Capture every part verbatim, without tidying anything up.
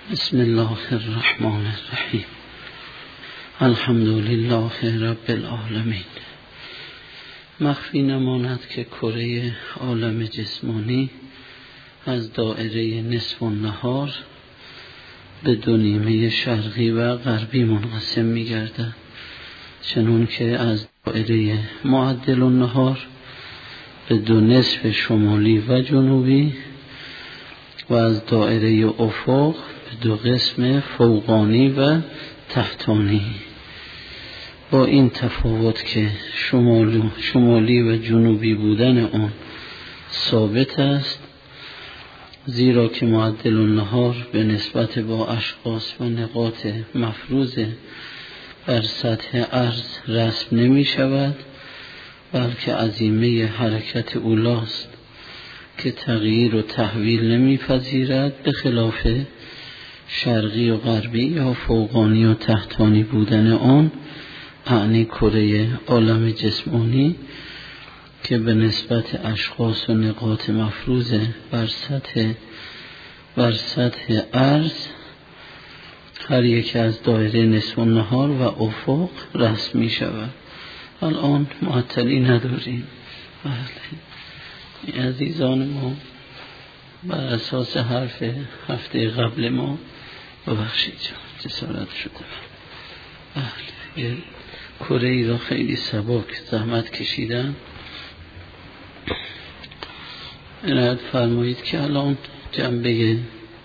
بسم الله الرحمن الرحیم. الحمد لله رب العالمین. مخفی نماند که کره عالم جسمانی از دایره نصف النهار به دو نیمه شرقی و غربی منقسم می گردد، چنون که از دایره معدل النهار به دو نصف شمالی و جنوبی و از دایره افق به دو قسم فوقانی و تحتانی. با این تفاوت که شمالی, شمالی و جنوبی بودن اون ثابت است، زیرا که معدل النهار به نسبت با اشخاص و نقاط مفروض بر سطح عرض رسم نمی شود، بلکه عزیمه حرکت اولاست که تغییر و تحویل نمی پذیرد، به خلاف شرقی و غربی یا فوقانی و تحتانی بودن آن، اعنی کره عالم جسمانی که به نسبت اشخاص و نقاط مفروض بر سطح بر سطح عرض هر یک از دایره نصف النهار و افق رسم می شود. الان معطلی نداریم. بله، عزیزان ما بر اساس حرف هفته قبل ما ببخشید جسارت شده. بله، کره ای را خیلی سبک زحمت کشیدن. عنایت فرمایید که الان جنبه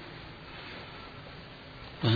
بله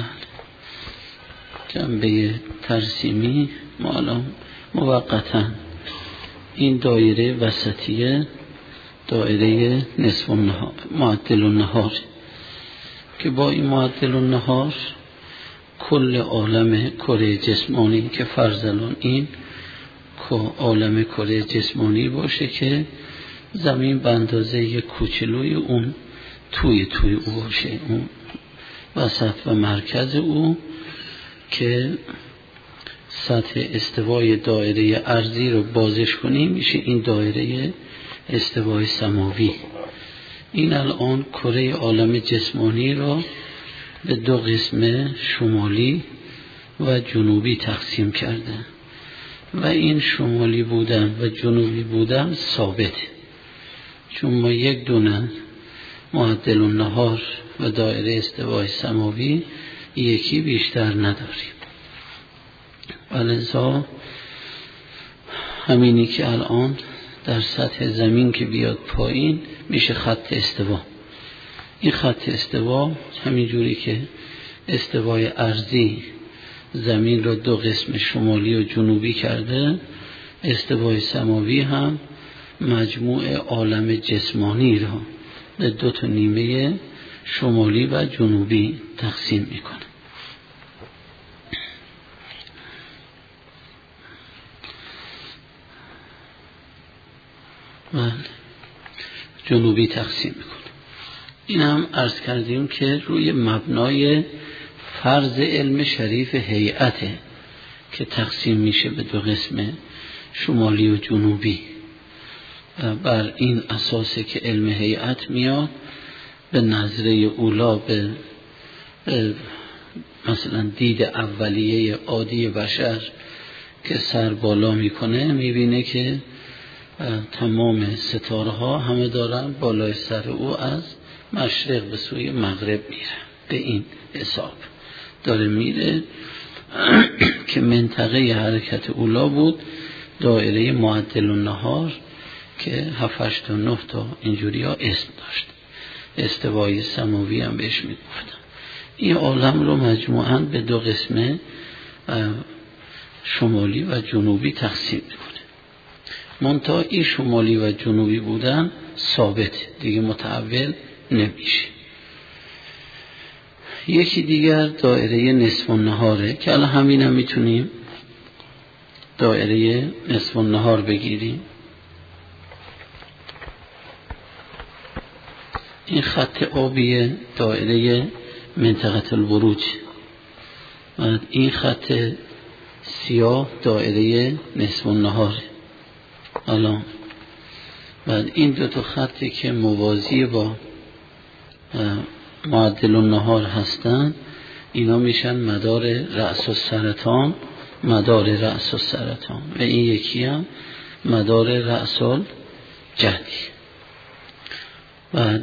جنبه ترسیمی ما الان موقتا این دایره وسطیه، دایره نصف النهار معدل النهار، که با این معدل النهار کل عالم کره جسمانی که فرض الان این عالم کره جسمانی باشه که زمین به اندازه کوچلوی اون توی توی او باشه، اون وسط و مرکز او، که سطح استوای دایره ارضی رو بازش کنیم میشه این دایره استوای سماوی. این الان کره عالم جسمانی را به دو قسم شمالی و جنوبی تقسیم کرده و این شمالی بودن و جنوبی بودن ثابت، چون ما یک دونه معدل النهار و دایره استوای سماوی یکی بیشتر نداریم. ولذا همینی که الان در سطح زمین که بیاد پایین میشه خط استوا. این خط استوا همین جوری که استوای ارضی زمین را دو قسم شمالی و جنوبی کرده، استوای سماوی هم مجموع عالم جسمانی را به دو تا نیمه شمالی و جنوبی تقسیم میکنه. بله، جنوبی تقسیم میکنه. این هم عرض کردیم که روی مبنای فرض علم شریف هیئته که تقسیم میشه به دو قسم شمالی و جنوبی. بر این اساسه که علم هیئت میاد به نظره اولا به مثلا دید اولیه عادی بشر که سر بالا میکنه، میبینه که تمام ستاره ها همه دارن بالای سر او از مشرق به سوی مغرب میره. به این حساب داره میره که منطقه حرکت اولا بود دایره معدل النهار که هفت تا نه تا اینجوری ها اسم داشت، استوای سماوی هم بهش میگفتن. این عالم رو مجموعاً به دو قسم شمالی و جنوبی تقسیم میکنه. منتها این شمالی و جنوبی بودن ثابت دیگه، متحول نمیشه. یکی دیگر دایره نصف النهاره که الان همین هم میتونیم دایره نصف النهار بگیریم. این خط آبی دایره منطقه البروج و این خط سیاه دایره نصف النهار. الان بعد این دو تا خطی که موازی با معدل النهار هستن اینا میشن مدار رأس السرطان، مدار رأس السرطان، و این یکی هم مدار رأس الجدی. و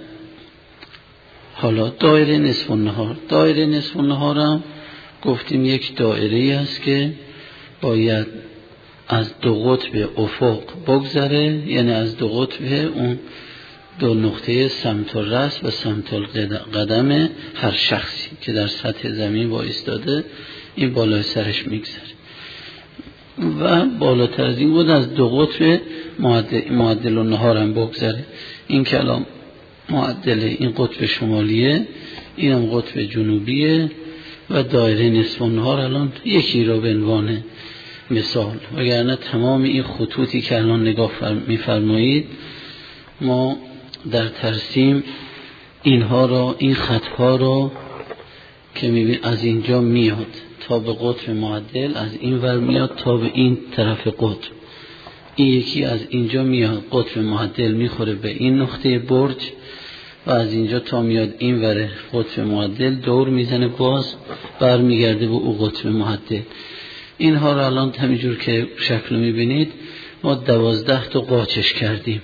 حالا دایره نصف النهار، دایره نصف النهار هم گفتیم یک دایره است که باید از دو قطب افق بگذره، یعنی از دو قطب اون دو نقطه سمت الرأس و سمت القدم هر شخصی که در سطح زمین وایستاده این بالای سرش میگذره. و بالاتر از این بود از دو قطب معدل, معدل النهار هم بگذره. این کلام معدل این قطب شمالیه، این هم قطب جنوبیه و دایره نصف النهار الان یکی را به عنوان مثال، وگرنه تمام این خطوطی که الان نگاه میفرمایید ما در ترسیم اینها را، این خطها را که میبین از اینجا میاد تا به قطب معدل، از این ور میاد تا به این طرف قطب، این یکی از اینجا میاد قطب معدل میخوره به این نقطه برج و از اینجا تا میاد این ور قطب معدل دور میزنه باز برمیگرده به او قطب معدل. اینها را الان همینجور که شکل میبینید ما دوازده تا قاچش کردیم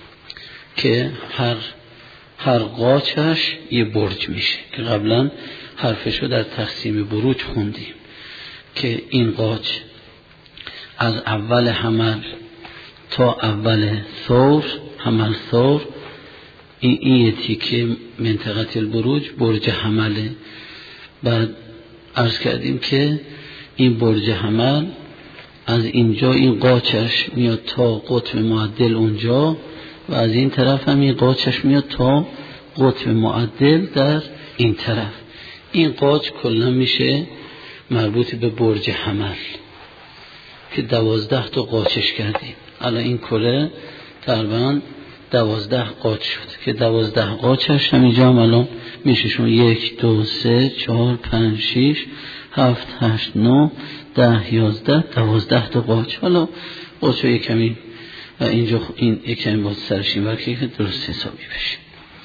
که هر هر قاچش یه برج میشه که قبلا حرفشو در تقسیم بروج خوندیم که این قاچ از اول حمل تا اول ثور، حمل ثور، این این تیکه منطقه البروج برج حمله. بعد عرض کردیم که این برج حمل از اینجا این قاچش میاد تا قطب معدل اونجا و از این طرف هم این قاچش میاد تا قطب معدل در این طرف. این قاچ کلا میشه مربوط به برج حمل که دوازده تا قاچش کردیم. الان این کره تقریبا دوازده قاچ شد که دوازده قاچش همینجا هم الان میشه شون یک دو سه چهار پنج شیش هفت هشت نو ده یازده دوازده تا قاچ. حالا قاچ های کمی و اینجا این یکمی باید سرشیم ورکی که درست حسابی بشه.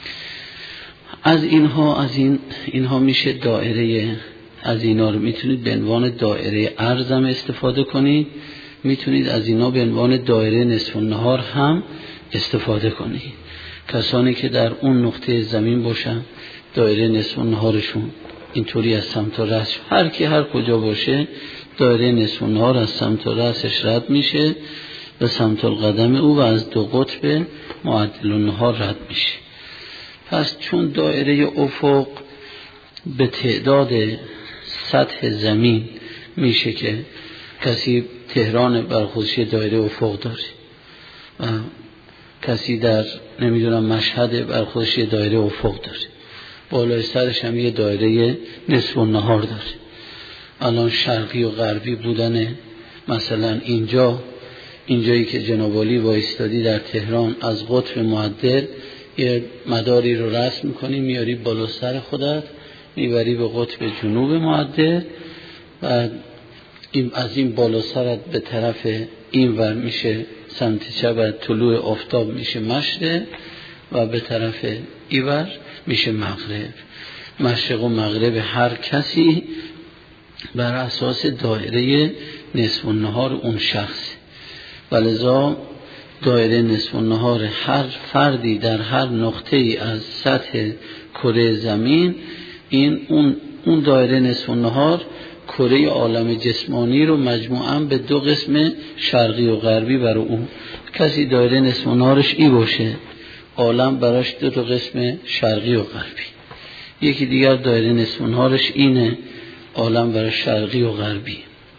از اینها از این اینها میشه دایره، از اینا رو میتونید به عنوان دایره عرض هم استفاده کنید، میتونید از اینا به عنوان دایره نصف النهار هم استفاده کنید. کسانی که در اون نقطه زمین باشن دایره نصف النهارشون اینطوری از سمت راس، هر کی هر کجا باشه دایره نصف النهار از سمت راسش رد میشه به سمت القدم او و از دو قطب معدل النهار رد میشه. پس چون دایره افق به تعداد سطح زمین میشه که کسی تهران برخوشی دایره افق داره و کسی در نمیدونم مشهد برخوشی دایره افق داره، بالای سرش هم یه دایره نصف النهار داره. الان شرقی و غربی بودن مثلا اینجا اینجایی که جناب عالی وایستادی در تهران از قطب معدل یه مداری رو رسم میکنی میاری بالا سر خودت میبری به قطب جنوب معدل و این از این بالا سرت به طرف این ور میشه سمت چپ طلوع آفتاب میشه مشرق و به طرف این ور میشه مغرب. مشرق و مغرب هر کسی بر اساس دایره نصف النهار اون شخص، ولذا دایره نصف النهار هر فردی در هر نقطه ای از سطح کره زمین، این اون اون دایره نصف النهار کره عالم جسمانی رو مجموعاً به دو قسم شرقی و غربی برای اون کسی دایره نصف النهارش ای باشه، عالم براش دو تا قسم شرقی و غربی. یکی دیگر دایره نصف النهارش اینه، عالم براش شرقی و غربی.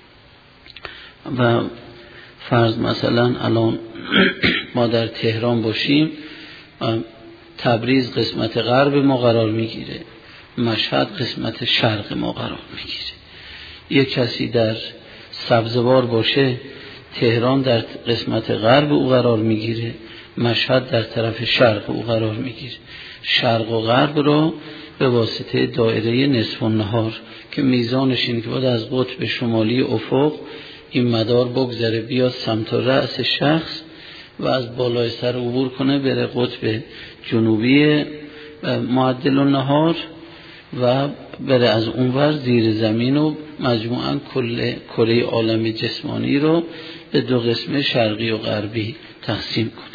و فرض مثلا الان ما در تهران باشیم، تبریز قسمت غرب ما قرار میگیره، مشهد قسمت شرق ما قرار میگیره. یک کسی در سبزوار باشه، تهران در قسمت غرب او قرار میگیره، مشهد در طرف شرق او قرار میگیره. شرق و غرب رو به واسطه دایره نصف النهار که میزانش اینه که باید از قطب شمالی افق این مدار بگذره بیاد سمت رأس شخص و از بالای سر عبور کنه بره قطب جنوبی معدل النهار و بره از اونور زیر زمین و مجموعاً کل کره عالم جسمانی رو به دو قسم شرقی و غربی تقسیم کنه.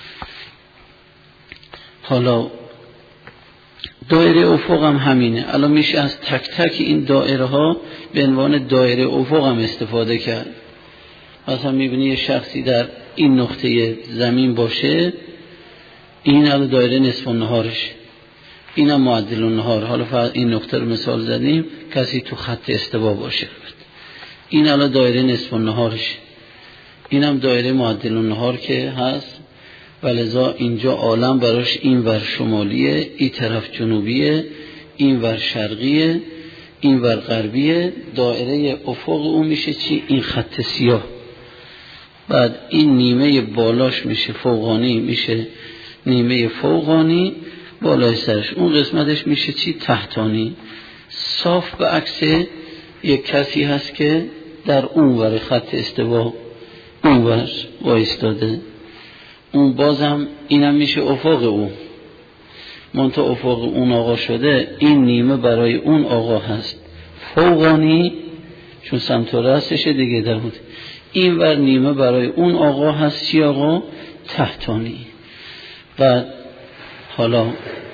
حالا دایره افق هم همینه. الان میشه از تک تک این دایره ها به عنوان دایره افق هم استفاده کرد. مثلا میبینی یه شخصی در این نقطه زمین باشه، این الان دایره نصف النهارش، این هم معدل النهار. حالا فقط این نقطه رو مثال زدیم، کسی تو خط استوا باشه، این الان دایره نصف النهارش، این هم دایره معدل النهار که هست. ولذا اینجا عالم براش این ور شمالیه، این طرف جنوبیه، این ور شرقیه، این ور غربیه. دایره افق اون میشه چی؟ این خط سیاه. بعد این نیمه بالاش میشه فوقانی، میشه نیمه فوقانی بالای سرش. اون قسمتش میشه چی؟ تحتانی. صاف به عکس یک کسی هست که در اون ور خط استوا اون ور وایستاده، اون بازم اینم میشه افق اون. منتها افق اون آقا شده، این نیمه برای اون آقا هست فوقانی، چون سمت راستشه دیگه در بود. این ور نیمه برای اون آقا هست چی آقا؟ تحتانی. و حالا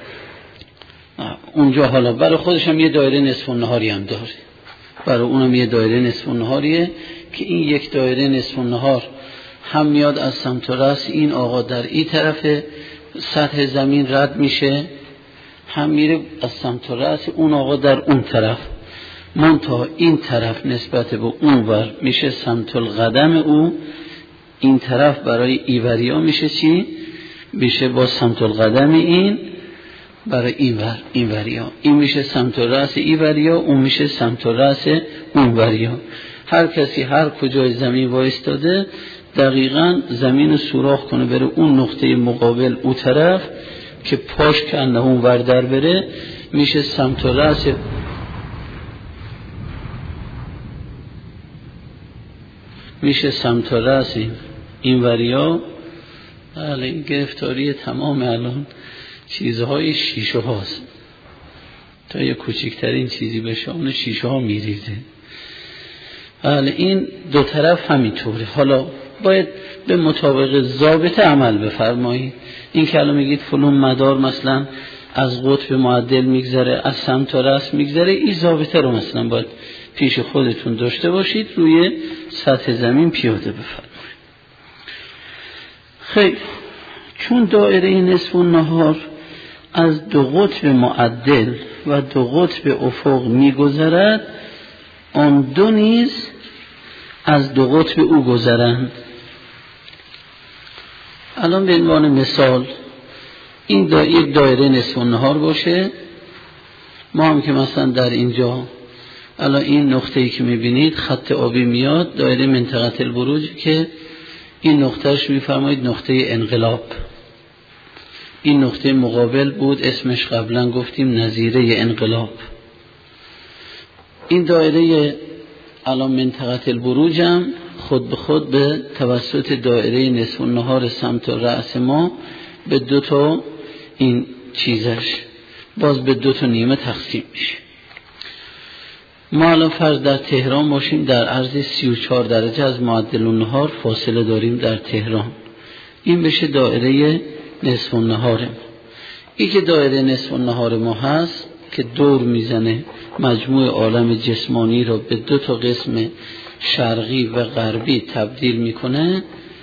اونجا حالا برای خودش هم یه دایره نصف النهاری هم داره، برای اونم یه دایره نصف النهاریه که این یک دایره نصف النهار هم میاد از سمت راست، این آقا در این طرف سطح زمین رد میشه، هم میره از سمت راست، اون آقا در اون طرف. منتها این طرف نسبت به اون ور میشه سمت القدم او، این طرف برای ایوریا میشه چی؟ میشه با سمت القدم این برای این ور، این وریا، این میشه سمت راست ایوریا، اون میشه سمت راست اون وریا. هر کسی هر کجای زمین وایستاده دقیقاً زمین رو سوراخ کنه بره اون نقطه مقابل او طرف که پاش کنه اون ور در بره، میشه سمت راست میشه سمت راست این وریا. بله این گرفتاری تمام الان چیزهای شیشه هاست، تا یه کوچکترین چیزی بشه اون شیشه ها میریزه. بله این دو طرف همینطوره. حالا باید به مطابق ضابطه عمل بفرمایید. این که الان میگید فلان مدار مثلا از قطب معدل میگذره، از سمت راست میگذره، این ضابطه رو مثلا باید پیش خودتون داشته باشید، روی سطح زمین پیاده بفرمایید. خیلی چون دایره نصف النهار از دو قطب معدل و دو قطب افق میگذرد، آن دو نیز از دو قطب او گذرند. الان به عنوان مثال این دا یک دایره نصف النهار باشه، ما هم که مثلا در اینجا الان این نقطه‌ای که می‌بینید خط آبی میاد، دایره منطقه البروج که این نقطهش می‌فرمایید نقطه انقلاب. این نقطه مقابل بود، اسمش قبلا گفتیم نظیره انقلاب. این دایره الان منطقه البروج هم خود به خود به توسط دایره نصف النهار سمت رأس ما به دو تا این چیزش باز به دو تا نیمه تقسیم میشه. ما الان فرض در تهران باشیم، در عرض سی و چهار درجه از معدل النهار فاصله داریم در تهران، این بشه دایره نصف النهار ما. این که دایره نصف النهار ما هست که دور میزنه مجموع عالم جسمانی رو به دو تا قسم شرقی و غربی تبدیل میکنه.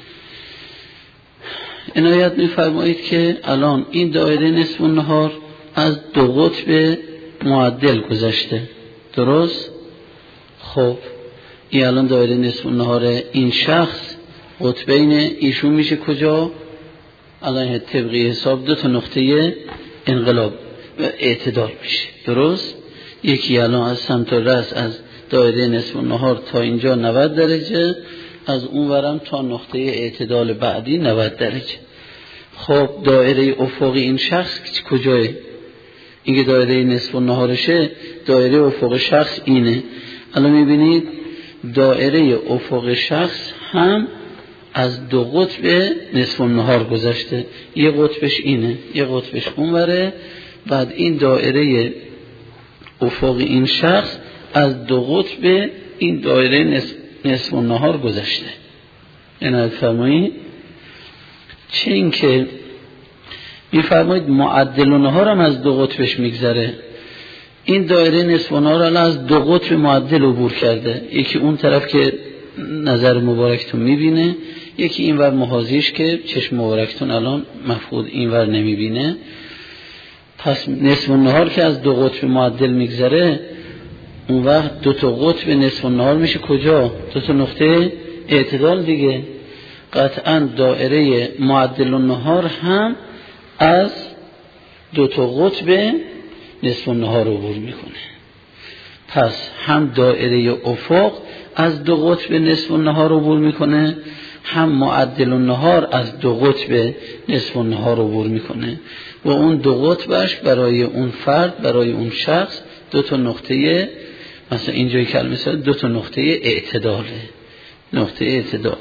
عنایت میفرمایید که الان این دایره نصف النهار از دو قطب معدل گذشته، درست؟ خب این الان دایره نصف النهار این شخص قطبین ایشون میشه کجا؟ الان طبقی حساب دو تا نقطه انقلاب و اعتدال میشه، درست؟ یکی الان از سمت راست از دایره نصف النهار تا اینجا نود درجه، از اون ورم تا نقطه اعتدال بعدی نود درجه. خب دایره افقی این شخص کجاه؟ این که دایره نصف النهارشه، دایره افق شخص اینه. الان میبینید دایره افق شخص هم از دو قطب نصف النهار گذشته، یه قطبش اینه، یه قطبش اونوره. بعد این دایره افق این شخص از دو قطب این دایره نصف, نصف النهار گذشته. این فرمایید چه این که میفرمایید معدل النهار هم از دو قطبش میگذره. این دایره نصف النهار الان از دو قطب معدل عبور کرده، یکی اون طرف که نظر مبارکتون میبینه، یکی این ور محاذیش که چشم مبارکتون الان مفقود این ور نمیبینه. پس نصف النهار که از دو قطب معدل میگذره، اون وقت دو تا قطب نصف النهار میشه کجا؟ دو تا نقطه اعتدال دیگه. قطعا دایره معدل النهار هم از دو تا قطب نصف النهار عبور میکنه. پس هم دایره افق از دو قطب نصف النهار عبور میکنه، هم معدل النهار از دو قطب نصف النهار عبور میکنه و اون دو قطبش برای اون فرد، برای اون شخص دو تا نقطه، مثلا اینجای کلمه سر دو تا نقطه اعتداله، نقطه اعتداله.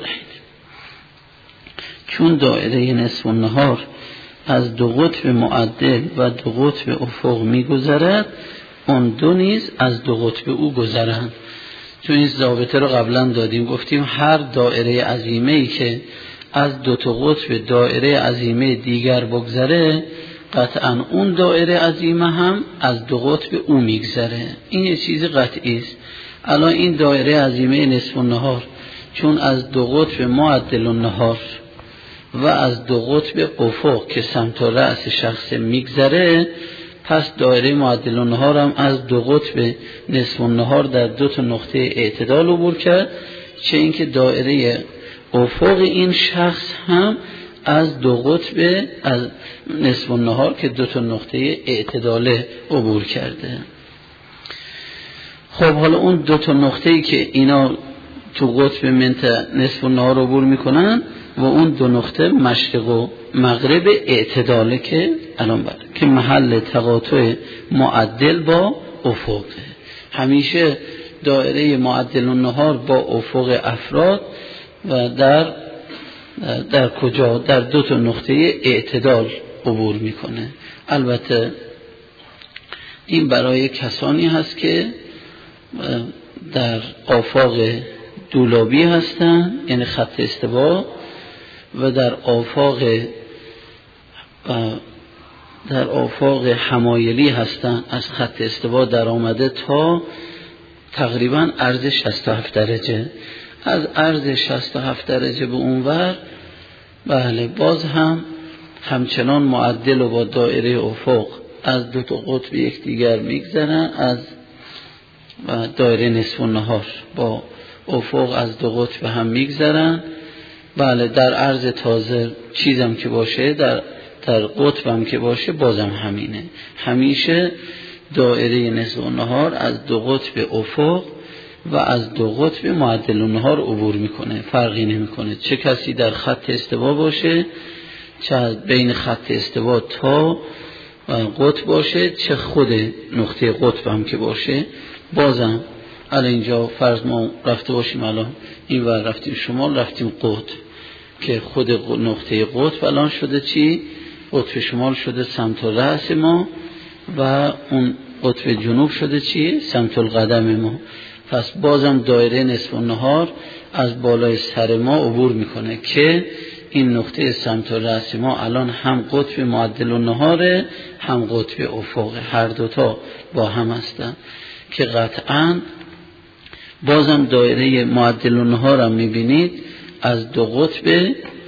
چون دایره نصف النهار از دو قطب معدل و دو قطب افق میگذرد، اون دو نیز از دو قطب او گذرند. چون این ضابطه رو قبلا دادیم، گفتیم هر دایره عظیمه‌ای که از دو تا قطب دایره عظیمه دیگر بگذره، قطعا اون دایره عظیمه هم از دو قطب او میگذره. این یه چیز قطعی است. الان این دایره عظیمه نصف النهار چون از دو قطب معدل النهار و از دو قطب افق که سمت رأس شخص میگذره، پس دایره معدل النهار هم از دو قطب نصف النهار در دو تا نقطه اعتدال عبور کرد، چه اینکه دایره افق این شخص هم از دو قطب از نصف النهار که دو تا نقطه اعتدال عبور کرده. خب حالا اون دو تا نقطه‌ای که اینا تو قطب منت نصف النهار عبور میکنن و اون دو نقطه مشرق و مغرب اعتداله که الان بر که محل تقاطع معدل با افق. همیشه دایره معدل النهار با افق افراد و در در کجا؟ در دو تا نقطه اعتدال عبور میکنه. البته این برای کسانی هست که در آفاق دولابی هستن، یعنی خط استوا، و در آفاق در آفاق حمایلی هستن، از خط استوا در آمده تا تقریبا عرض شصت و هفت درجه. از عرض شصت و هفت درجه به اونور بله باز هم همچنان معدل و با دایره افق از دو تا قطب یکدیگر میگذرن، از دایره نصف النهار با افق از دو قطب هم میگذرن. بله در عرض تازه چیزم که باشه، در در قطبم که باشه بازم همینه. همیشه دایره نصف النهار از دو قطب افق و از دو قطب معدل النهار عبور میکنه، فرقی نمیکنه چه کسی در خط استوا باشه، چه بین خط استوا تا قطب باشه، چه خود نقطه قطب هم که باشه. بازم الان اینجا فرض ما رفته باشیم، الان این ور رفتیم شمال، رفتیم قطب که خود نقطه قطب الان شده چی؟ قطب شمال شده سمت رأس ما و اون قطب جنوب شده چی؟ سمت القدم ما. پس بازم دایره نصف النهار از بالای سر ما عبور میکنه که این نقطه سمت رأس ما الان هم قطب معدل النهاره هم قطب افق، هر دوتا با هم هستن که قطعاً بازم دایره معدل النهار هم میبینید از دو قطب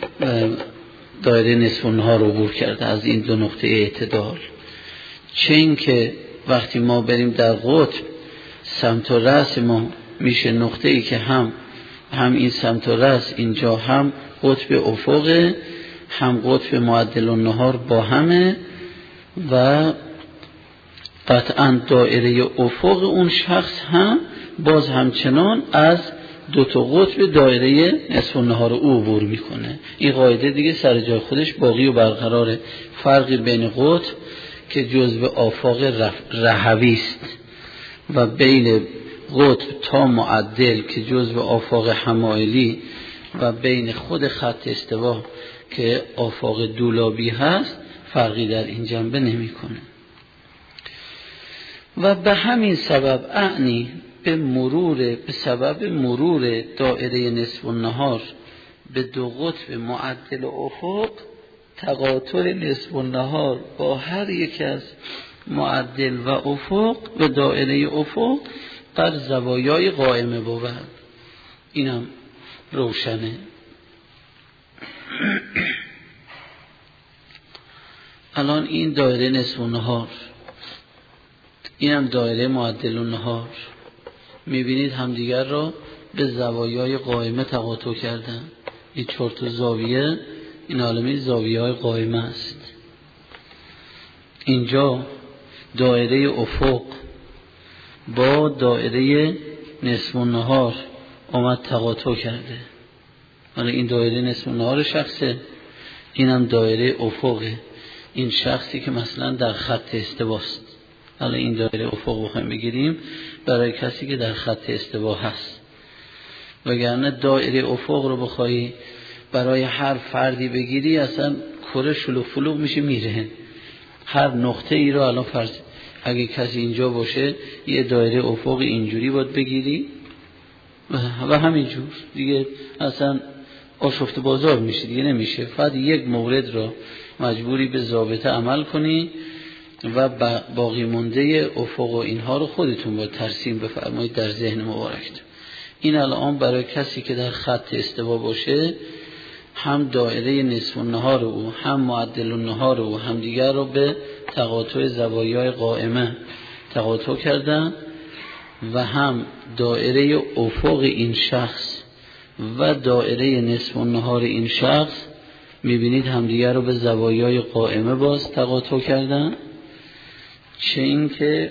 دایره نصف النهار عبور کرده، از این دو نقطه اعتدال. چه این که وقتی ما بریم در قطب سمت و رأس ما میشه نقطه ای که هم هم این سمت و رأس اینجا هم قطب افق هم قطب معدل النهار با همه و قطعا دایره افق اون شخص هم باز همچنان از دو تا قطب دایره نصف النهار او عبور میکنه. این قاعده دیگه سر جای خودش باقی و برقراره. فرقی بین قطب که جزو آفاق رهوی است و بین قطب تا معدل که جزو آفاق حمایلی و بین خود خط استوا که آفاق دولابی هست فرقی در این جنبه نمیکنه. و به همین سبب اعنی به مرور به سبب مرور دایره نصف النهار به دو قطب معدل و افق، تقاطع نصف النهار با هر یک از معدل و افق و دایره افق بر زوایای قائمه بود. اینم روشنه. الان این دایره نصف النهار، اینم دایره معدل النهار، میبینید همدیگر را به زوایای قائمه تقاطع کردن. این چهار تا زاویه، این عالمی زاویه های قائمه است. اینجا دایره افق با دایره نصف النهار آمد تقاطع کرده. حالا این دایره نصف النهار شخصه، اینم دایره افقه، این شخصی که مثلا در خط استواست. حالا این دایره افق بخوایم بگیریم برای کسی که در خط استوا هست، وگرنه دایره افق رو بخوایی برای هر فردی بگیری اصلا کره شلوغ فلوغ میشه میره. هر نقطه ای رو الان فرض اگه کسی اینجا باشه یه دایره افق اینجوری باید بگیری و همینجور دیگه اصلا آشفت بازار میشه دیگه، نمیشه. فقط یک مورد رو مجبوری به ضابطه عمل کنی و باقی مونده افق و اینها رو خودتون باید ترسیم بفرمایید در ذهن مبارکتون. این الان برای کسی که در خط استوا باشه، هم دایره نصف النهار او هم معدل النهار او هم دیگر رو به تقاطع زوایای قائمه تقاطع کردن و هم دایره افق این شخص و دایره نصف النهار این شخص میبینید همدیگر رو به زوایای قائمه باز تقاطع کردن. چه این که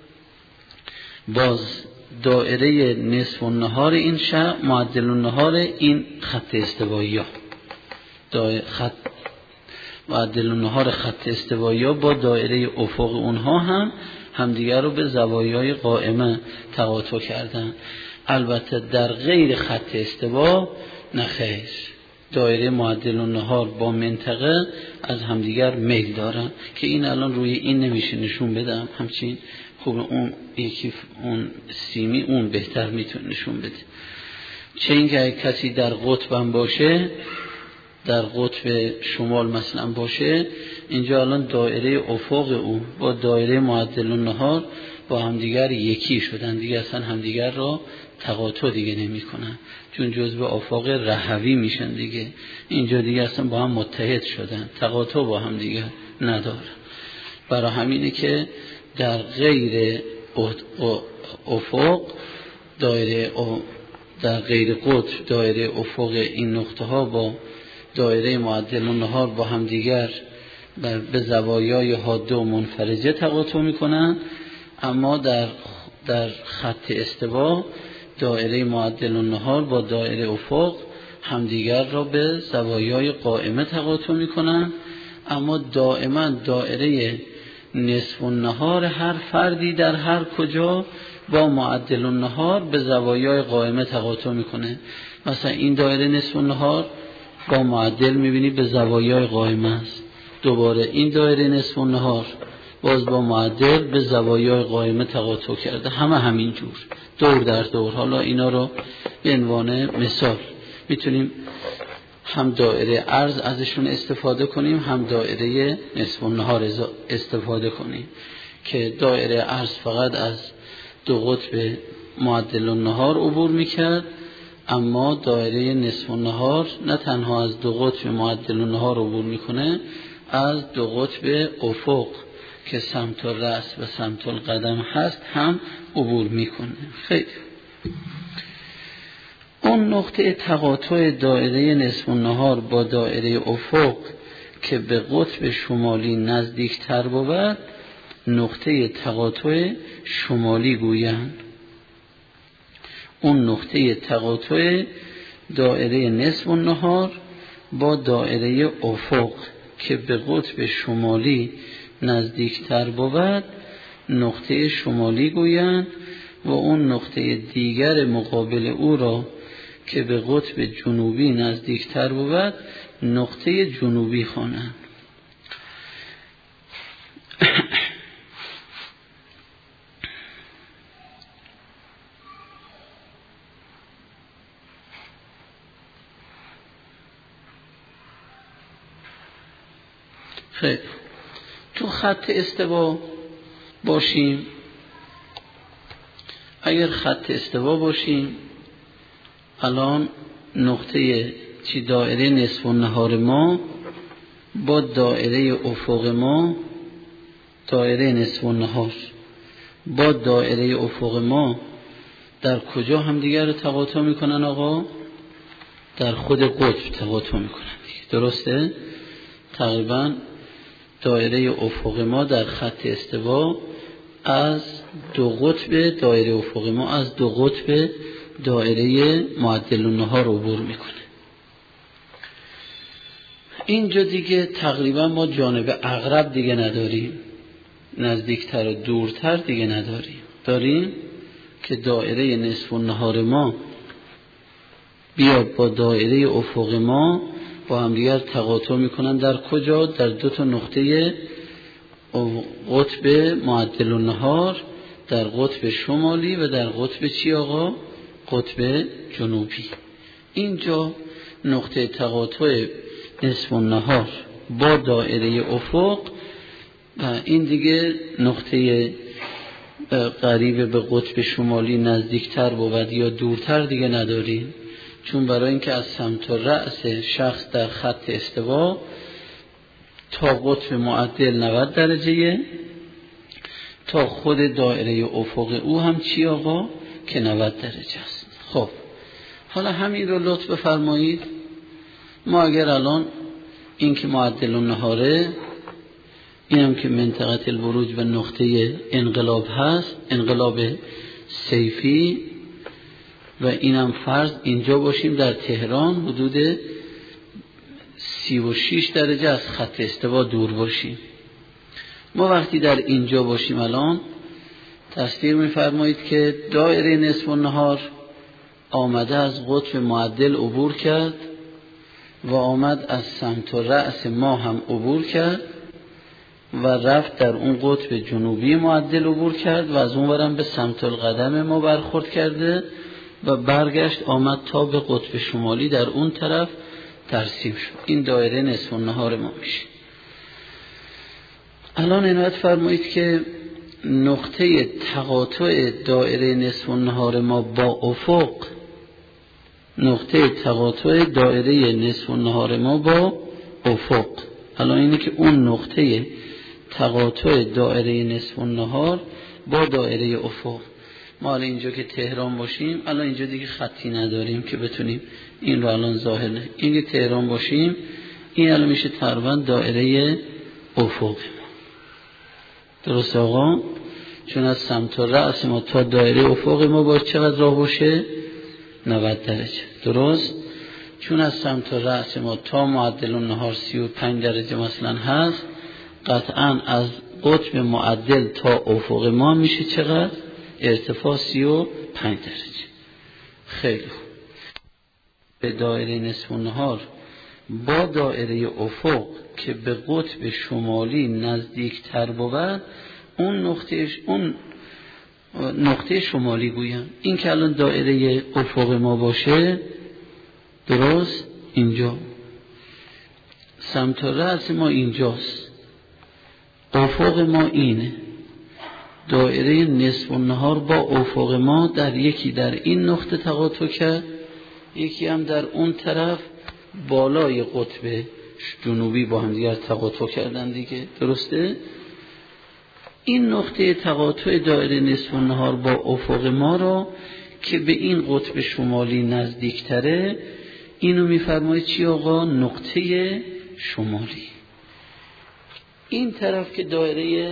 باز دایره نصف النهار این شخص معدل النهار این خط استوایی ها دایره خط معدل النهار خط استوایی ها با دایره افق اونها هم همدیگر رو به زوایای قائمه تقاطع کردن. البته در غیر خط استوا نخیر، دایره معدل النهار با منطقه از همدیگر میل دارن که این الان روی این نمیشه نشون بدم، همچین خوب اون یکی اون سیمی اون بهتر میتونه نشون بده. چه اینکه کسی در قطبم باشه، در قطب شمال مثلا باشه، اینجا الان دایره افق او با دایره معدل النهار با همدیگر یکی شدن دیگه، اصلا همدیگر را تقاطع دیگه نمی کنن چون جزء افق رهوی میشن دیگه. اینجا دیگه اصلا با هم متحد شدن، تقاطع با هم دیگه ندارن. برای همینه که در غیر افق دایره در غیر قطب دایره افق این نقطه ها با دایره معدل النهار با هم دیگر به زوایای حاده و منفرجه تقاطع میکنن، اما در در خط استوا دایره معدل النهار با دایره افق همدیگر را به زوایای قائمه تقاطع میکنن، اما دائما دایره نصف النهار هر فردی در هر کجا با معدل النهار به زوایای قائمه تقاطع میکنه. مثلا این دایره نصف النهار با معدل میبینی به زوایای قائمه است، دوباره این دایره نصف النهار باز با معدل به زوایای قائمه تقاطع کرده، همه همین جور دور در دور. حالا اینا رو به عنوان مثال میتونیم هم دایره عرض ازشون استفاده کنیم، هم دایره نصف النهار استفاده کنیم که دایره عرض فقط از دو قطب معدل النهار عبور میکرد، اما دایره نصف النهار نه تنها از دو قطب معدل النهار عبور میکنه، از دو قطب افق که سمت الرأس و سمت القدم هست هم عبور میکنه. خیلی اون نقطه تقاطع دایره نصف النهار با دایره افق که به قطب شمالی نزدیک تر بود نقطه تقاطع شمالی گویند. اون نقطه تقاطع دایره نصف النهار با دایره افق که به قطب شمالی نزدیکتر بود نقطه شمالی گویند و اون نقطه دیگر مقابل او را که به قطب جنوبی نزدیکتر بود نقطه جنوبی خوانند. خیلی تو خط استوا باشیم، اگر خط استوا باشیم الان نقطه چی دایره نصف النهار ما با دایره افق ما، دایره نصف النهار با دایره افق ما در کجا هم دیگر رو تقاطع میکنن آقا؟ در خود قطب تقاطع میکنن دیگه. درسته؟ تقریبا دایره افق ما در خط استوا از دو قطب دایره افق ما از دو قطب دایره معدل النهار عبور میکنه. اینجا دیگه تقریبا ما جانب اقرب دیگه نداریم، نزدیکتر و دورتر دیگه نداریم. داریم که دایره نصف النهار ما بیاد با دایره افق ما با هم دیگر تقاطع میکنن در کجا؟ در دو تا نقطه قطب معدل النهار، در قطب شمالی و در قطب چی آقا؟ قطب جنوبی. اینجا نقطه تقاطع نصف النهار با دایره افق و این دیگه نقطه قریب به قطب شمالی نزدیکتر بود یا دورتر دیگه نداریم، چون برای اینکه از سمت رأس شخص در خط استوا تا قطب معدل نود درجه، تا خود دایره افق او هم چی آقا؟ که نود درجه است. خب حالا همین رو لطف بفرمایید. ما اگر الان این که معدل النهاره، این هم که منطقه البروج و نقطه انقلاب هست، انقلاب سیفی، و اینم فرض اینجا باشیم در تهران حدود سی و شش درجه از خط استوا دور باشیم. ما وقتی در اینجا باشیم الان تصدیق می‌فرمایید که دایره نصف النهار آمده از قطب معدل عبور کرد و آمد از سمت و رأس ما هم عبور کرد و رفت در اون قطب جنوبی معدل عبور کرد و از اون ورم به سمت القدم ما برخورد کرده و برگشت آمد تا به قطب شمالی در اون طرف ترسیم شد. این دایره نصف النهار ما میشه. الان عنایت فرمایید که نقطه تقاطع دایره نصف النهار ما با افق، نقطه تقاطع دایره نصف النهار ما با افق، الان اینه که اون نقطه تقاطع دایره نصف النهار با دایره افق، ما الان اینجا که تهران باشیم، الان اینجا دیگه خطی نداریم که بتونیم این رو الان ظاهر نه، این که تهران باشیم این الان میشه تقریبا دایره افق ما. درست آقا؟ چون از سمت رأس ما تا دایره افق ما باید چقدر راه باشه؟ نود درجه. درست؟ چون از سمت رأس ما تا معدل النهار سی و پنج درجه مثلا هست، قطعا از قطب معدل تا افق ما میشه چقدر؟ ارتفاع سی و پنج درجه. خیلی خوب. به دایره نصف النهار با دایره افق که به قطب شمالی نزدیک تر بود، اون نقطه اون نقطه شمالی گویم. این که الان دایره افق ما باشه، درست اینجا سمت رأس ما اینجاست، افق ما اینه، دایره نصف النهار با افق ما در یکی در این نقطه تقاطع کرد، یکی هم در اون طرف بالای قطب جنوبی با هم دیگر تقاطع کردن دیگه. درسته؟ این نقطه تقاطع دایره نصف النهار با افق ما را که به این قطب شمالی نزدیکتره، اینو میفرماید چی آقا؟ نقطه شمالی. این طرف که دایره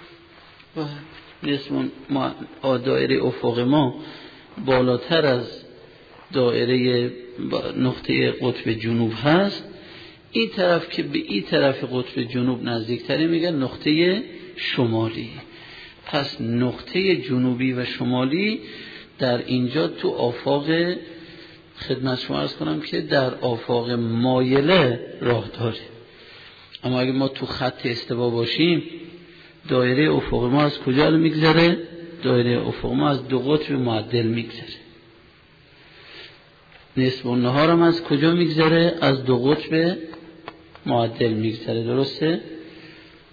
نصف ما دایره افق ما بالاتر از دایره نقطه قطب جنوب هست، این طرف که به این طرف قطب جنوب نزدیکتره میگن نقطه شمالی. پس نقطه جنوبی و شمالی در اینجا تو آفاق، خدمت شما عرض کنم که در آفاق مایله راه داره. اما اگه ما تو خط استوا باشیم، دایره افق ما از کجا میگذره؟ دایره افق ما از دو قطب معدل میگذره. نصف النهار هم از کجا میگذره؟ از دو قطب معدل میگذره. درسته؟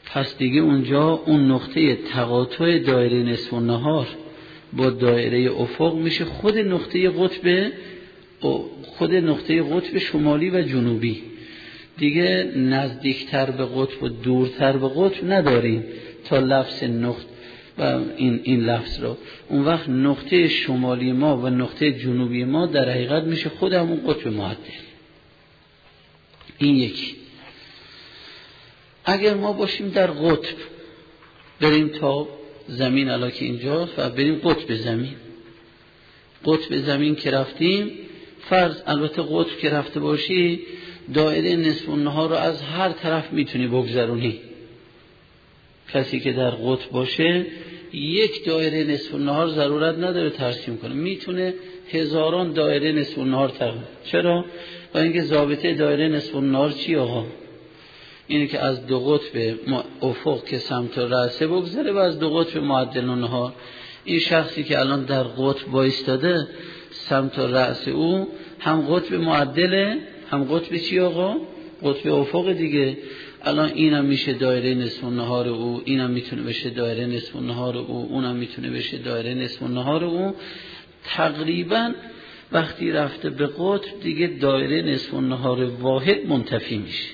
پس دیگه اونجا اون نقطه تقاطع دایره نصف النهار با دایره افق میشه خود نقطه قطب خود نقطه قطب شمالی و جنوبی. دیگه نزدیکتر به قطب و دورتر به قطب نداریم تا لفظ نقطه و این این لفظ رو. اون وقت نقطه شمالی ما و نقطه جنوبی ما در حقیقت میشه خود همون قطب معدل. این یکی. اگر ما باشیم در قطب بریم تا زمین الان که اینجا و بریم قطب زمین، قطب زمین که رفتیم، فرض البته قطب که رفته باشی دایره نصف النهار رو از هر طرف میتونی بگذرونی. کسی که در قطب باشه یک دایره نصف النهار ضرورت نداره ترسیم کنه، میتونه هزاران دایره نصف النهار تقسیم. چرا؟ با اینکه ضابطه دایره نصف النهار چی آقا؟ اینه که از دو قطب افق که سمت رأسه بگذره و از دو قطب معدل النهار. این شخصی که الان در قطب بایستاده سمت رأس او هم قطب معدله هم قطب چی آقا؟ قطب افق دیگه. الان اینم میشه دایره نصف النهار او، اینم میتونه بشه دایره نصف النهار او، اونم میتونه بشه دایره نصف النهار او. تقریبا وقتی رفته به قطب دیگه دایره نصف النهار واحد منتفی میشه.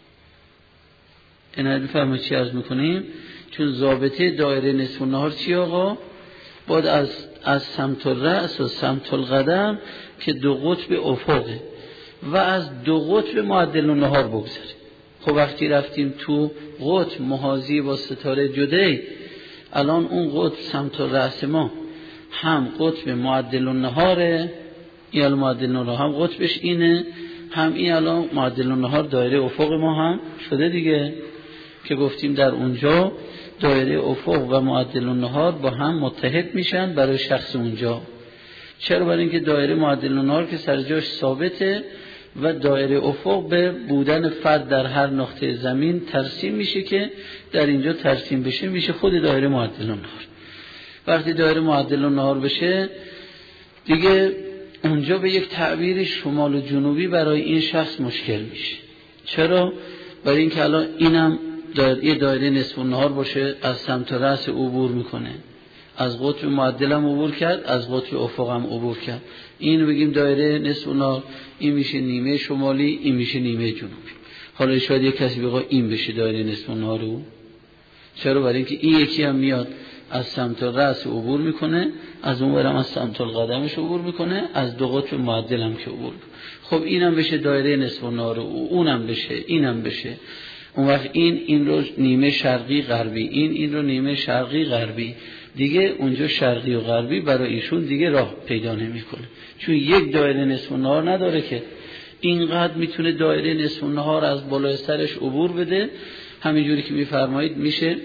اینا میفهمید چی عرض میکنیم؟ چون ضابطه دایره نصف النهار چی آقا؟ باید از از سمت الرأس و سمت القدم که دو قطب افقه و از دو قطب معدل النهار بگذاره. خب وقتی رفتیم تو قطب محاذی با ستاره جدی، الان اون قطب سمت الرأس ما هم قطب معدل النهاره، این الان معدل النهار هم قطبش اینه، هم این الان معدل النهار دایره افق ما هم شده دیگه، که گفتیم در اونجا دایره افق و معدل النهار با هم متحد میشن برای شخص اونجا. چرا؟ برای اینکه دایره معدل النهار که سر جاش ثابته و دایره افق به بودن فرد در هر نقطه زمین ترسیم میشه که در اینجا ترسیم بشه میشه خود دایره معدل النهار. وقتی دایره معدل النهار بشه دیگه اونجا به یک تعبیر شمال و جنوبی برای این شخص مشکل میشه. چرا؟ برای اینکه الان اینم دایره دایره نصف النهار باشه، از سمت راس عبور میکنه، از قطب معدل هم عبور کرد، از قطب افق هم عبور کرد. اینو بگیم دایره نصف النهار، این میشه نیمه شمالی، این میشه نیمه جنوبی. حالا شاید یک کسی بگه این بشه دایره نصف النهار او. چرا؟ برای اینکه این یکی هم میاد از سمت راس عبور میکنه، از اون ورم از سمت القدمش عبور میکنه، از دو قطب معدل هم که عبور. خب اینم بشه دایره نصف النهار او، اونم بشه، اینم بشه. اون وقت این این رو نیمه شرقی غربی، این این رو نیمه شرقی غربی. دیگه اونجا شرقی و غربی برای ایشون دیگه راه پیدا نمیکنه، چون یک دایره نصف النهار نداره که اینقدر میتونه دایره نصف النهار از بالای سرش عبور بده. همینجوری که میفرمایید میشه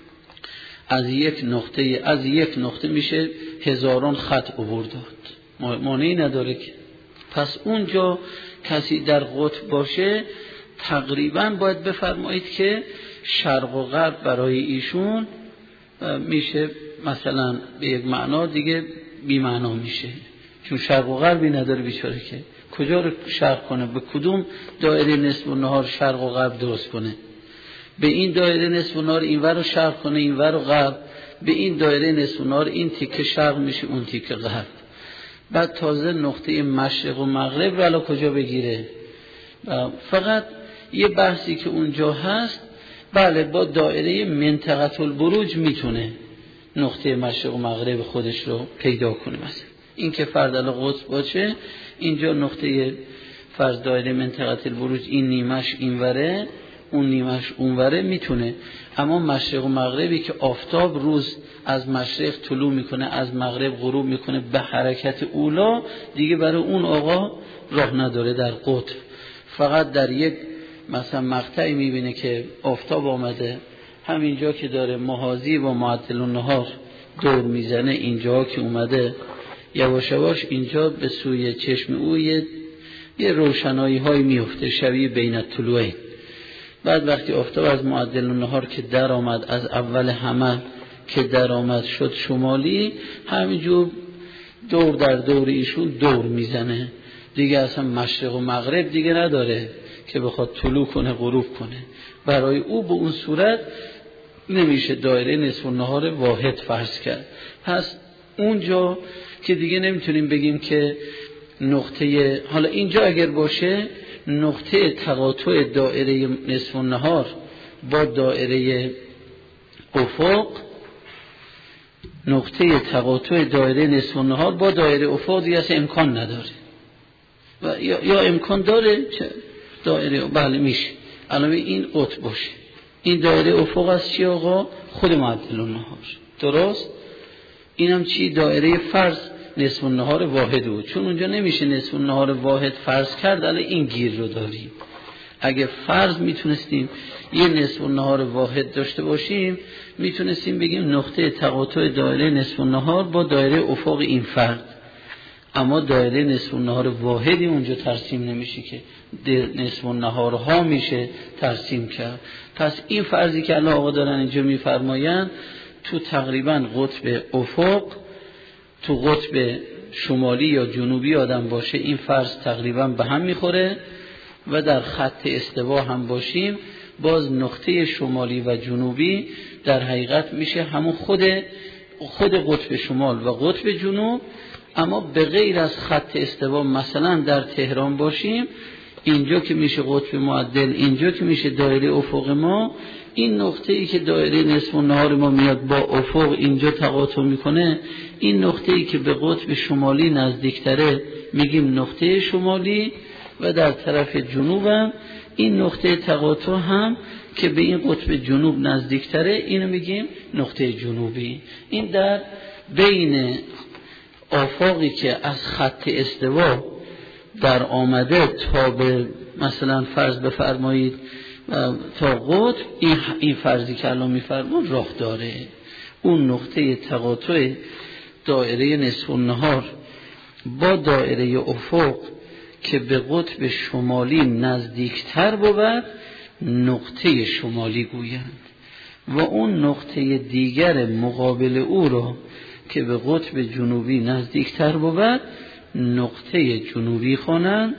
از یک نقطه از یک نقطه میشه هزاران خط عبور داد، مانعی نداره که. پس اونجا کسی در قطب باشه تقریبا باید بفرمایید که شرق و غرب برای ایشون میشه مثلا به یک معنا دیگه بی معنا میشه، چون شرق و غربی نداره بیچاره که کجا رو شرق کنه، به کدوم دایره نصف النهار شرق و غرب درست کنه، به این دایره نصف النهار اینور رو شرق کنه اینور رو غرب، به این دایره نصف النهار این تیکه شرق میشه اون تیکه غرب. بعد تازه نقطه مشرق و مغرب رو الان کجا بگیره. فقط یه بحثی که اونجا هست، بله با دایره منطقه البروج میتونه نقطه مشرق و مغرب خودش رو پیدا کنه. مثلا این که فرد الان قطب باشه، اینجا نقطه فرض دایره منطقه البروج این نیمش اینوره اون نیمش اونوره میتونه، اما مشرق و مغربی که آفتاب روز از مشرق طلوع میکنه از مغرب غروب میکنه به حرکت اولا، دیگه برای اون آقا راه نداره در قطب. فقط در یک مثلا مقطعی میبینه که آفتاب آمده، همینجا که داره محاذی با معدل النهار دور میزنه، اینجا که اومده یواش یواش اینجا به سوی چشم او یه, یه روشنایی های میفته شبیه بین الطلوعین. بعد وقتی آفتاب از معدل النهار که در آمد، از اول حمل که در آمد شد شمالی، همینجور دور در دور ایشون دور میزنه، دیگه اصلا مشرق و مغرب دیگه نداره که بخواد طلوع کنه غروب کنه. برای او به اون صورت نمیشه دایره نصف النهار واحد فرض کرد. پس اونجا که دیگه نمیتونیم بگیم که نقطه، حالا اینجا اگر باشه نقطه تقاطع دایره نصف النهار با دایره افق، نقطه تقاطع دایره نصف النهار با دایره افق دیگه اصلا امکان نداره و یا, یا امکان داره چه دایره، بله میشه. الان این قطب باشه، این دایره افق از چی آقا؟ خود معدل النهار، درست؟ اینم چی؟ دایره فرض نصف النهار واحد بود، چون اونجا نمیشه نصف النهار واحد فرض کرد. الان این گیر رو داریم. اگه فرض میتونستیم یه نصف النهار واحد داشته باشیم، میتونستیم بگیم نقطه تقاطع دایره نصف النهار با دایره افق این فرد، اما دایره نصف النهار واحدی اونجا ترسیم نمیشه که نصف النهارها میشه ترسیم کرد. پس این فرضی که الله آقا دارن اینجا میفرمایند تو تقریبا قطب افق، تو قطب شمالی یا جنوبی آدم باشه، این فرض تقریبا به هم میخوره و در خط استوا هم باشیم، باز نقطه شمالی و جنوبی در حقیقت میشه همون خود خود قطب شمال و قطب جنوب. اما به غیر از خط استوا مثلا در تهران باشیم، اینجا که میشه قطب معدل، اینجا که میشه دایره افق ما، این نقطه ای که دایره نصف النهار ما میاد با افق اینجا تقاطع میکنه، این نقطه ای که به قطب شمالی نزدیکتره میگیم نقطه شمالی، و در طرف جنوب هم این نقطه تقاطع هم که به این قطب جنوب نزدیکتره اینو میگیم نقطه جنوبی. این در بین آفاقی که از خط استوا در آمده تا به مثلا فرض بفرمایید تا قطب، این, این فرضی که الان میفرمون راه داره. اون نقطه تقاطع دایره نصف النهار با دایره افق که به قطب شمالی نزدیکتر بود نقطه شمالی گویند، و اون نقطه دیگر مقابل او را که به قطب جنوبی نزدیکتر بود نقطه جنوبی خوانند.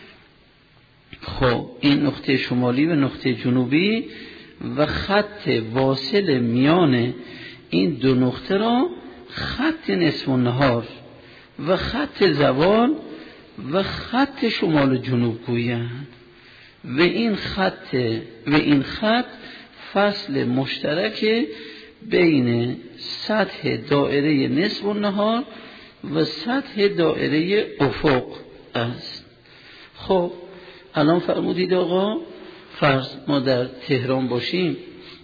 خب این نقطه شمالی و نقطه جنوبی و خط واصل میان این دو نقطه را خط نصف النهار و خط زوال و خط شمال و جنوب گویند. و این خط و این خط فصل مشترک بین سطح دایره نصف النهار و سطح دایره افق است. خب الان فرمودید آقا فرض ما در تهران باشیم،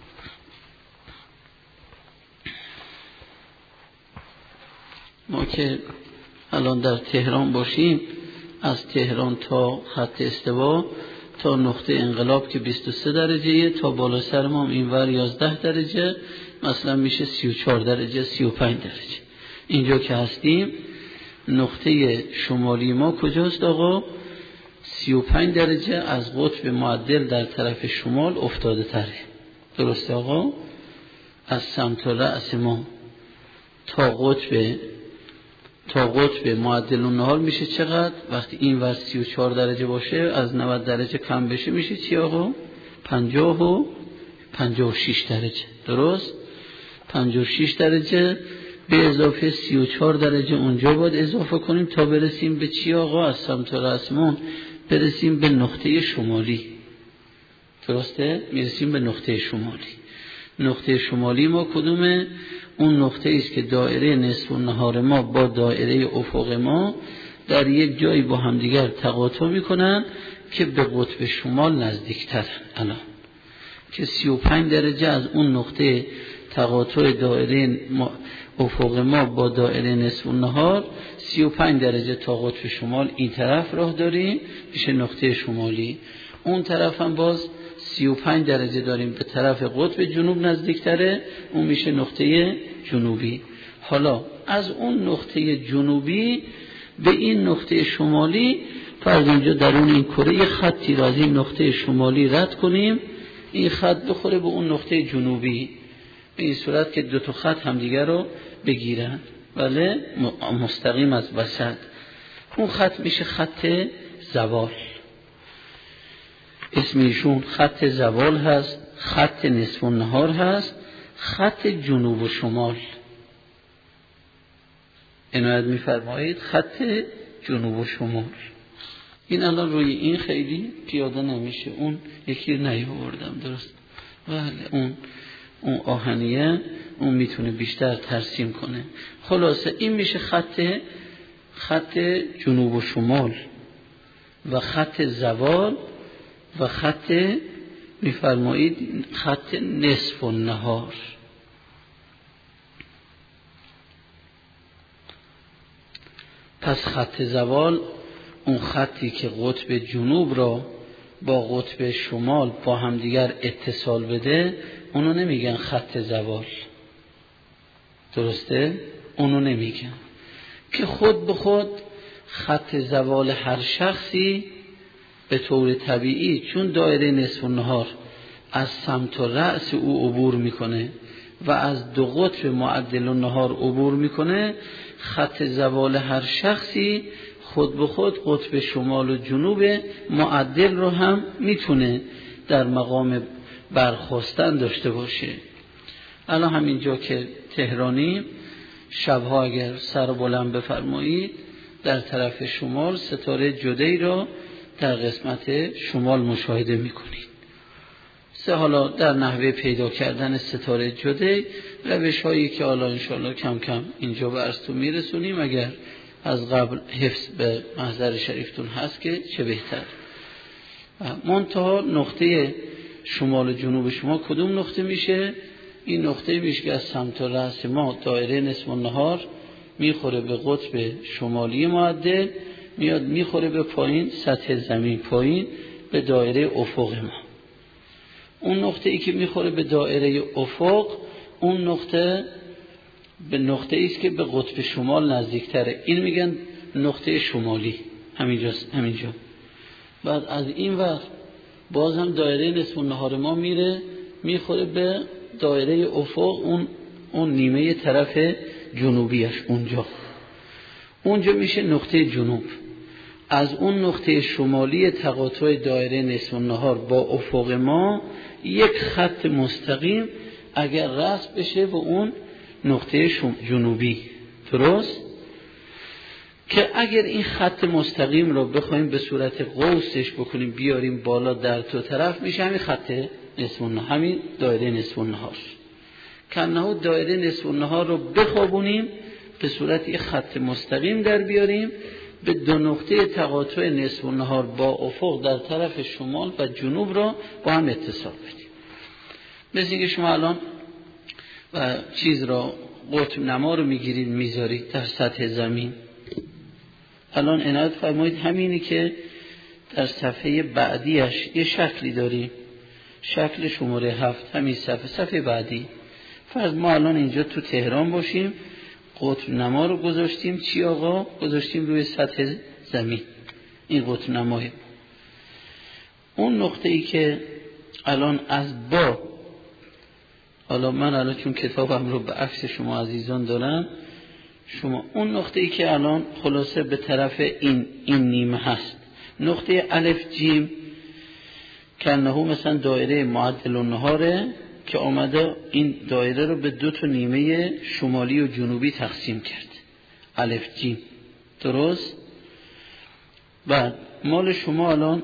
ما که الان در تهران باشیم، از تهران تا خط استوا تا نقطه انقلاب که بیست و سه درجه تا بالا سر ما اینور یازده درجه، مثلا میشه سی و چهار درجه سی و پنج درجه. اینجا که هستیم نقطه شمالی ما کجاست آقا؟ سی و پنج درجه از قطب معدل در طرف شمال افتاده تره، درسته آقا؟ از سمت رأس ما تا قطب تا قطب معدل النهار میشه چقدر؟ وقتی این ور سی و چهار درجه باشه از نود درجه کم بشه میشه چی آقا؟ پنجاه و پنجاه و شش درجه، درست؟ پنجاه و شش درجه به اضافه سی و چهار درجه اونجا باید اضافه کنیم تا برسیم به چی آقا؟ از سمت رأسمون برسیم به نقطه شمالی، درسته؟ میرسیم به نقطه شمالی. نقطه شمالی ما کدومه؟ اون نقطه ایست که دایره نصف النهار ما با دایره افق ما در یک جایی با همدیگر تقاطع میکنن که به قطب شمال نزدیکترن. الان که سی و پنج درجه از اون نقطه تقاطع دایره افق ما با دایره نصف النهار، سی و پنج درجه تا قطب شمال این طرف راه داریم میشه نقطه شمالی. اون طرف هم باز سی و پنج درجه داریم به طرف قطب جنوب نزدیکتره، اون میشه نقطه جنوبی. حالا از اون نقطه جنوبی به این نقطه شمالی فرض اونجا درون این کره یه خطی را از این نقطه شمالی رد کنیم، این خط بخوره به اون نقطه جنوبی، به این صورت که دو تا خط همدیگر رو بگیرن، بله مستقیم از وسط. اون خط میشه خط زوال، اسم ایشون خط زوال هست، خط نصف النهار هست خط جنوب و شمال. عنایت می‌فرمایید خط جنوب و شمال. این الان روی این خیلی پیاده نمیشه، اون یکی نیاوردم درست، ولی اون اون آهنیه اون میتونه بیشتر ترسیم کنه. خلاصه این میشه خط خط جنوب و شمال و خط زوال و خط میفرمایید خط نصف و نهار. پس خط زوال اون خطی که قطب جنوب را با قطب شمال با همدیگر اتصال بده، اونو نمیگن خط زوال، درسته؟ اونو نمیگن که خود به خود خط زوال هر شخصی به طور طبیعی چون دایره نصف النهار از سمت و رأس او عبور میکنه و از دو قطب معدل النهار عبور میکنه، خط زوال هر شخصی خود به خود قطب شمال و جنوب معدل رو هم میتونه در مقام برخواستن داشته باشه. الان همینجا که تهرانی شبها اگر سر بلند بفرمایید در طرف شمال ستاره جدی را در قسمت شمال مشاهده میکنید. سه حالا در نحوه پیدا کردن ستاره جدی روش هایی که حالا انشاءالله کم کم اینجا به عرضتون میرسونیم، اگر از قبل حفظ به محضر شریفتون هست که چه بهتر. منتها نقطه شمال و جنوب شما کدوم نقطه میشه؟ این نقطه میشه که از سمت رأس ما دایره نصف النهار میخوره به قطب شمالی معدل، میاد میخوره به پایین سطح زمین، پایین به دایره افق ما. اون نقطه ای که میخوره به دایره افق، اون نقطه به نقطه ای است که به قطب شمال نزدیکتره، این میگن نقطه شمالی، همینجاست همینجا. بعد از این وقت باز هم دایره نصف النهار ما میره میخوره به دایره افق، اون اون نیمه طرف جنوبیش اونجا اونجا میشه نقطه جنوب. از اون نقطه شمالی تقاطع دایره نصف النهار با افق ما یک خط مستقیم اگر رسم بشه به اون نقطه جنوبی، درست؟ که اگر این خط مستقیم رو بخوایم به صورت قوسش بکنیم بیاریم بالا در دو طرف، میشه همین خط نصف النهار، همین دایره نصف النهار. کنه دایره نصف النهار رو بخوابونیم به صورت یک خط مستقیم در بیاریم به دو نقطه تقاطع نصف النهار با افق در طرف شمال و جنوب را با هم اتصال بدیم. مثل اینکه شما الان و چیز را قطب نما رو میگیرید میذارید در سطح زمین. الان عنایت فرمایید همینی که در صفحه بعدیش یه شکلی داریم، شکل شماره هفت، همین صفحه صفحه بعدی. فرض ما الان اینجا تو تهران باشیم، قطب نما رو گذاشتیم چی آقا؟ گذاشتیم روی سطح زمین، این قطب نمای. اون نقطه ای که الان از با، حالا من الان چون کتابم رو به عکس شما عزیزان دارم، شما اون نقطه ای که الان خلاصه به طرف این این نیمه هست، نقطه الف جیم کنه مثلا دایره معدل النهاره که آمده این دایره رو به دو تا نیمه شمالی و جنوبی تقسیم کرد، الف جیم، درست؟ بعد مال شما الان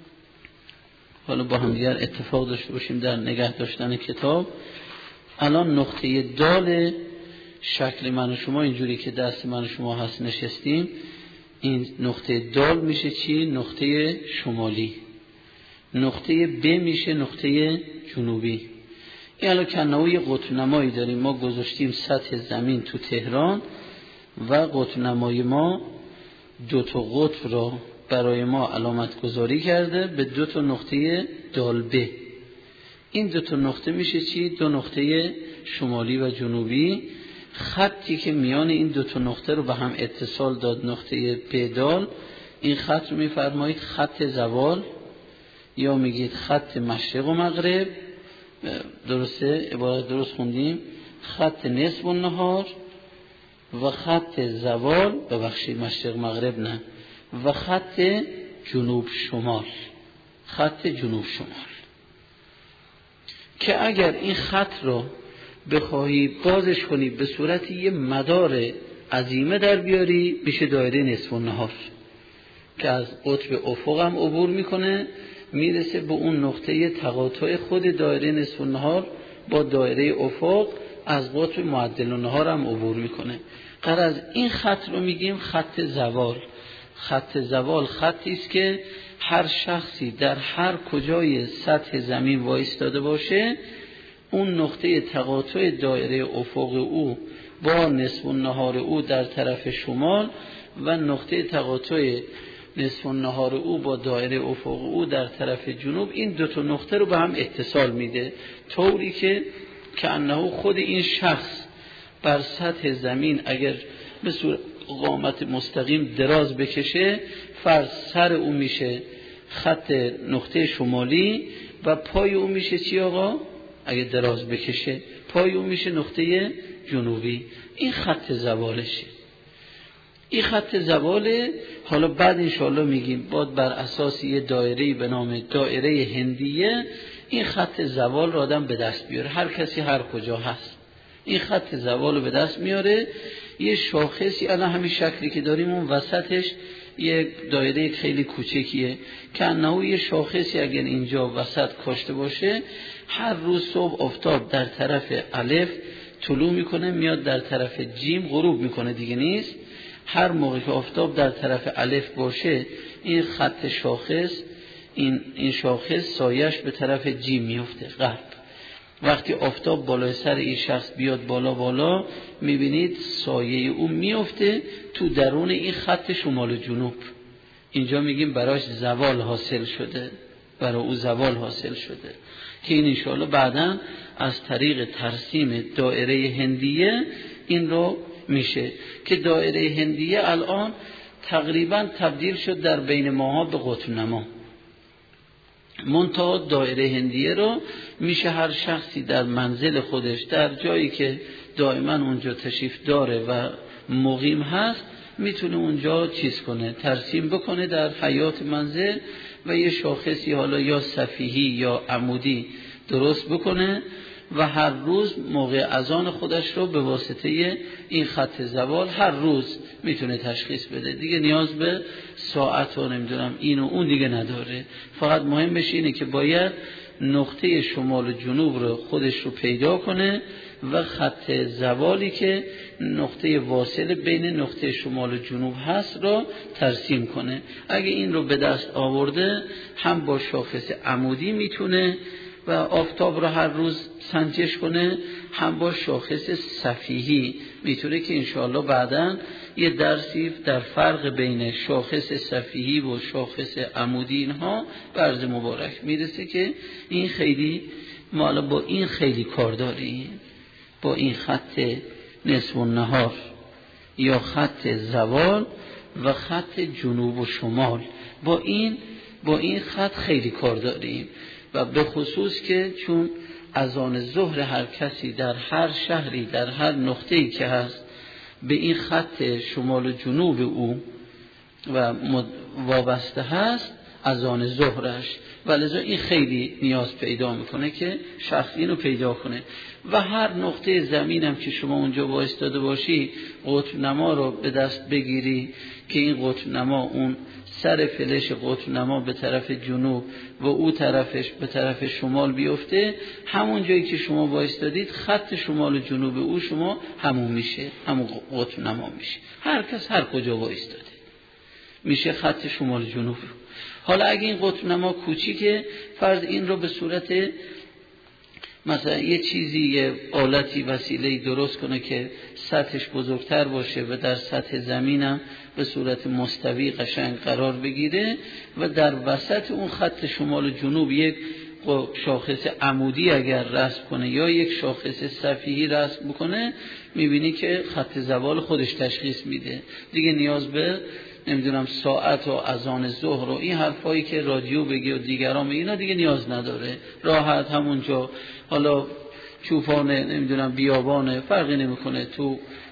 حالا با هم دیگر اتفاق داشته باشیم در نگه داشتن کتاب، الان نقطه دال شکل من و شما اینجوری که دست من و شما هست نشستیم، این نقطه دال میشه چی؟ نقطه شمالی. نقطه ب میشه نقطه جنوبی. این الان کنه یه قطب نمایی داریم، ما گذاشتیم سطح زمین تو تهران و قطب نمای ما دو تا قطب را برای ما علامت گذاری کرده به دو تا نقطه دال ب. این دو تا نقطه میشه چی؟ دو نقطه شمالی و جنوبی. خطی که میان این دو تا نقطه رو به هم اتصال داد، نقطه پ دال، این خط رو میفرمایید خط زوال یا میگید خط مشرق و مغرب، درسته؟ عبارت درست خوندیم، خط نصف النهار و خط زوال، ببخشید مشرق مغرب نه، و خط جنوب شمال، خط جنوب شمال. که اگر این خط رو بخواهی بازش کنی به صورت یه مدار عظیمه در بیاری، میشه دایره نصف النهار که از قطب افق هم عبور میکنه، میرسه به اون نقطه تقاطع خود دایره نصف النهار با دایره افق، از قطب معدل النهار هم عبور میکنه. غرض این خط رو میگیم خط زوال. خط زوال خطی است که هر شخصی در هر کجای سطح زمین وایستاده باشه، اون نقطه تقاطع دایره افق او با نصف النهار او در طرف شمال و نقطه تقاطع نصف النهار او با دایره افق او در طرف جنوب، این دو تا نقطه رو به هم اتصال میده، طوری که که انه خود این شخص بر سطح زمین اگر به صورت قامت مستقیم دراز بکشه، فرض سر او میشه خط نقطه شمالی و پای او میشه چی آقا؟ اگه دراز بکشه پای او میشه نقطه جنوبی. این خط زوالشه. این خط زواله. حالا بعد انشاءالله میگیم باید بر اساس یه دایره‌ای به نام دایره هندیه این خط زوال رو آدم به دست بیاره. هر کسی هر کجا هست این خط زوال رو به دست میاره. یه شاخصی الان همین شکلی که داریم اون وسطش یه دایره خیلی کوچکیه که انه یه شاخصی اگر اینجا وسط کاشته باشه، هر روز صبح آفتاب در طرف الف طلوع میکنه میاد در طرف جیم غروب میکنه دیگه نیست. هر موقع که آفتاب در طرف الف باشه این خط شاخص این این شاخص سایش به طرف جیم میفته غرب. وقتی آفتاب بالای سر این شخص بیاد بالا بالا میبینید سایه اون میفته تو درون این خط شمال و جنوب. اینجا میگیم براش زوال حاصل شده، برای او زوال حاصل شده که این انشاءالله بعداً از طریق ترسیم دایره هندیه این رو میشه که دایره هندیه الان تقریباً تبدیل شد در بین ماها به قطب نما. منتها دایره هندیه رو میشه هر شخصی در منزل خودش در جایی که دائما اونجا تشریف داره و مقیم هست میتونه اونجا چیز کنه، ترسیم بکنه در حیات منزل و یه شاخصی حالا یا صفیحی یا عمودی درست بکنه و هر روز موقع اذان خودش رو به واسطه این خط زوال هر روز میتونه تشخیص بده. دیگه نیاز به ساعت و نمیدونم این و اون دیگه نداره. فقط مهمش اینه که باید نقطه شمال و جنوب رو خودش رو پیدا کنه و خط زوالی که نقطه واصل بین نقطه شمال و جنوب هست رو ترسیم کنه. اگه این رو به دست آورده هم با شاخص عمودی میتونه و آفتاب رو هر روز سنجش کنه، هم با شاخص صفیحی میتونه که انشاءالله بعداً یه درسی در فرق بین شاخص صفیحی و شاخص عمودی اینها به عرض مبارک میرسه که این خیلی ما با این خیلی کار داریم، با این خط نصف النهار یا خط زوال و خط جنوب و شمال با این با این خط خیلی کار داریم و به خصوص که چون اذان ظهر هر کسی در هر شهری در هر نقطه‌ای که هست به این خط شمال و جنوب او و وابسته هست اذان ظهرش، ولذا این خیلی نیاز پیدا میکنه که شخص اینو پیدا کنه و هر نقطه زمین هم که شما اونجا وایستاده باشی قطب نما رو به دست بگیری که این قطب نما اون سر فلش قطب نما به طرف جنوب و او طرفش به طرف شمال بیفته، همون جایی که شما وایستادید خط شمال و جنوب او شما همون میشه، همون قطب نما میشه. هر کس هر کجا وایستاده میشه خط شمال و جنوب. حالا اگه این قطب نما کوچیکه فرض این رو به صورت مثلا یه چیزی یه آلتی وسیله‌ای درست کنه که سطحش بزرگتر باشه و در سطح زمینم به صورت مستوی قشنگ قرار بگیره و در وسط اون خط شمال و جنوب یک شاخص عمودی اگر رسم کنه یا یک شاخص صفیحی رسم بکنه میبینی که خط زوال خودش تشخیص میده. دیگه نیاز به نمیدونم ساعت و اذان ظهر و این حرفایی که رادیو بگی و دیگران اینا دیگه نیاز نداره. راحت همونجا حالا چوپانه نمیدونم بیابانه فرقی نمیکنه، تو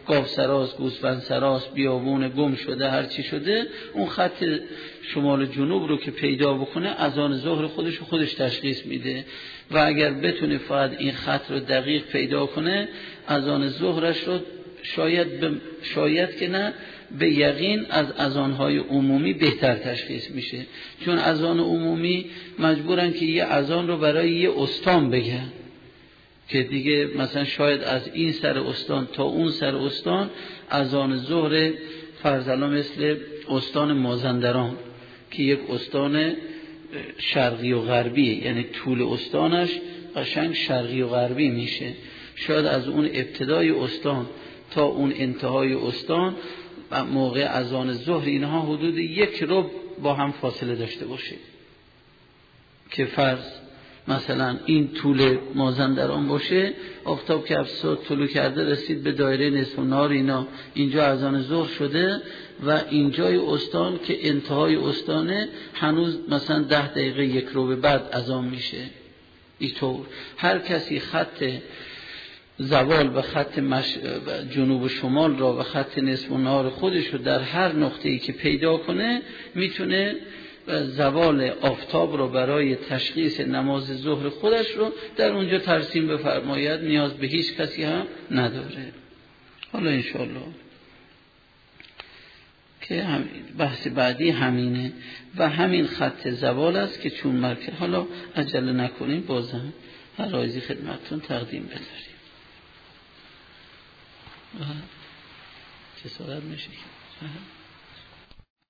گاو سراست، گوسفند سراست، بیابون گم شده، هر چی شده، اون خط شمال جنوب رو که پیدا بکنه اذان ظهر خودش رو خودش تشخیص میده و اگر بتونه فقط این خط رو دقیق پیدا کنه اذان ظهرش رو شاید ب... شاید که نه به یقین از اذانهای عمومی بهتر تشخیص میشه، چون اذان عمومی مجبورن که یه اذان رو برای یه استان بگن که دیگه مثلا شاید از این سر استان تا اون سر استان اذان ظهر فرضاً مثل استان مازندران که یک استان شرقی و غربیه، یعنی طول استانش قشنگ شرقی و غربی میشه، شاید از اون ابتدای استان تا اون انتهای استان موقع اذان ظهر اینها حدود یک ربع با هم فاصله داشته باشه که فرض مثلا این طول مازندران باشه، آفتاب که افساد طلوع کرده رسید به دایره نصف النهار، اینا اینجا اذان ظهر شده و اینجای استان که انتهای استانه هنوز مثلا ده دقیقه یک ربع بعد اذان میشه. اینطور هر کسی خط زوال و خط مش... جنوب و شمال را و خط نصف النهار خودش رو در هر نقطه‌ای که پیدا کنه میتونه زوال آفتاب رو برای تشخیص نماز ظهر خودش رو در اونجا ترسیم بفرماید، نیاز به هیچ کسی هم نداره. حالا انشاءالله که هم بحث بعدی همینه و همین خط زوال است که چون مرکز، حالا عجله نکنیم بازم هر رایزی خدمتتون تقدیم بداریم. چه سرعت میشه؟